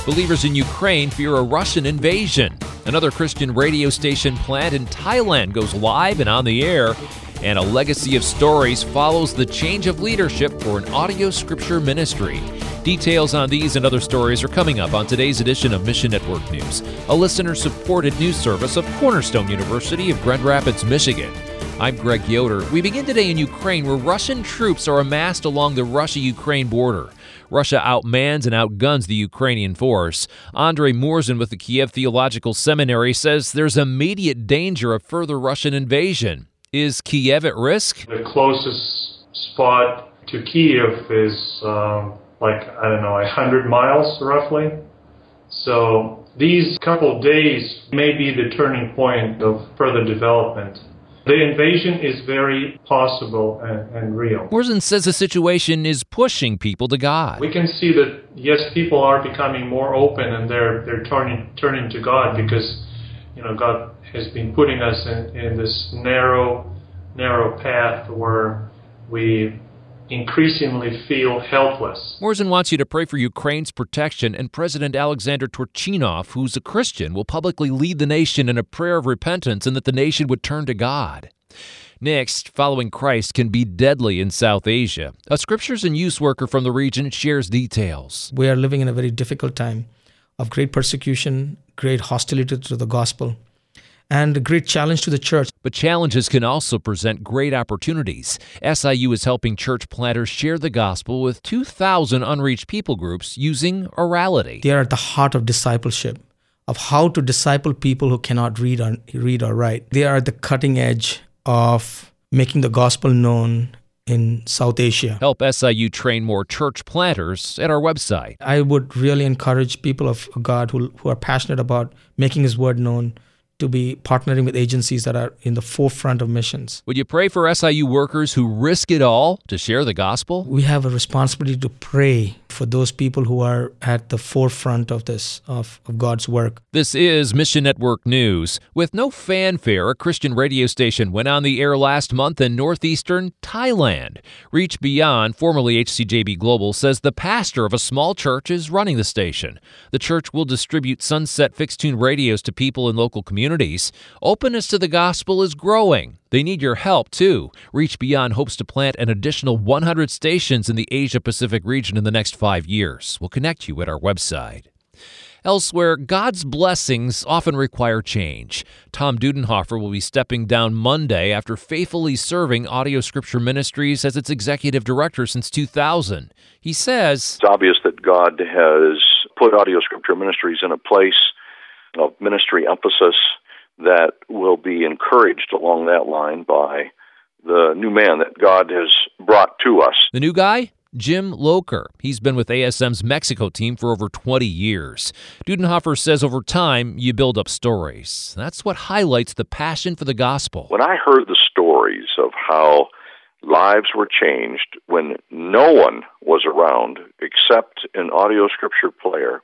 Believers in Ukraine fear a Russian invasion. Another Christian radio station plant in Thailand goes live and on the air. And a legacy of stories follows the change of leadership for an audio scripture ministry. Details on these and other stories are coming up on today's edition of Mission Network News, a listener-supported news service of Cornerstone University of Grand Rapids, Michigan. I'm Greg Yoder. We begin today in Ukraine, where Russian troops are amassed along the Russia-Ukraine border. Russia outmans and outguns the Ukrainian force. Andrei Murzin with the Kiev Theological Seminary says there's immediate danger of further Russian invasion. Is Kiev at risk? The closest spot to Kiev is 100 miles roughly. So these couple days may be the turning point of further development. The invasion is very possible and real. Murzin says the situation is pushing people to God. We can see that, yes, people are becoming more open and they're turning to God because, God has been putting us in this narrow path where we increasingly feel helpless. Murzin wants you to pray for Ukraine's protection, and President Alexander Turchinov, who's a Christian, will publicly lead the nation in a prayer of repentance and that the nation would turn to God. Next, following Christ can be deadly in South Asia. A Scriptures and Use worker from the region shares details. We are living in a very difficult time of great persecution, great hostility to the gospel, and a great challenge to the church. But challenges can also present great opportunities. SIU is helping church planters share the gospel with 2,000 unreached people groups using orality. They are at the heart of discipleship, of how to disciple people who cannot read or write. They are at the cutting edge of making the gospel known in South Asia. Help SIU train more church planters at our website. I would really encourage people of God who are passionate about making His word known to be partnering with agencies that are in the forefront of missions. Would you pray for SIU workers who risk it all to share the gospel? We have a responsibility to pray for those people who are at the forefront of this, of God's work. This is Mission Network News. With no fanfare, a Christian radio station went on the air last month in northeastern Thailand. Reach Beyond, formerly HCJB Global, says the pastor of a small church is running the station. The church will distribute Sunset fixed-tune radios to people in local communities. Openness to the gospel is growing. They need your help, too. Reach Beyond hopes to plant an additional 100 stations in the Asia-Pacific region in the next 5 years. We'll connect you at our website. Elsewhere, God's blessings often require change. Tom Dudenhofer will be stepping down Monday after faithfully serving Audio Scripture Ministries as its executive director since 2000. He says, It's obvious that God has put Audio Scripture Ministries in a place of ministry emphasis that will be encouraged along that line by the new man that God has brought to us. The new guy? Jim Loker. He's been with ASM's Mexico team for over 20 years. Dudenhofer says over time, you build up stories. That's what highlights the passion for the gospel. When I heard the stories of how lives were changed when no one was around except an audio scripture player,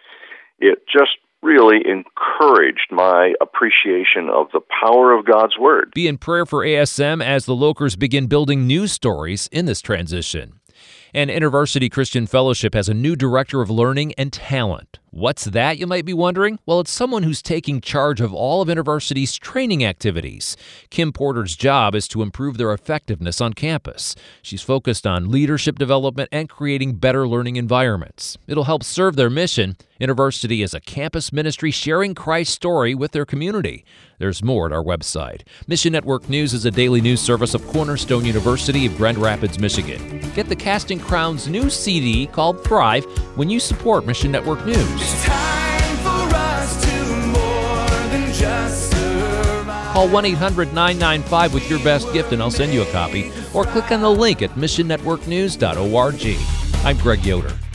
it just really encouraged my appreciation of the power of God's Word. Be in prayer for ASM as the Lokers begin building news stories in this transition. And InterVarsity Christian Fellowship has a new director of learning and talent. What's that, you might be wondering? Well, it's someone who's taking charge of all of InterVarsity's training activities. Kim Porter's job is to improve their effectiveness on campus. She's focused on leadership development and creating better learning environments. It'll help serve their mission. InterVarsity is a campus ministry sharing Christ's story with their community. There's more at our website. Mission Network News is a daily news service of Cornerstone University of Grand Rapids, Michigan. Get the Casting Crowns new CD called Thrive when you support Mission Network News. It's time for us to more than just survive. Call 1-800-995 with your best gift and I'll send you a copy. Or click on the link at missionnetworknews.org. I'm Greg Yoder.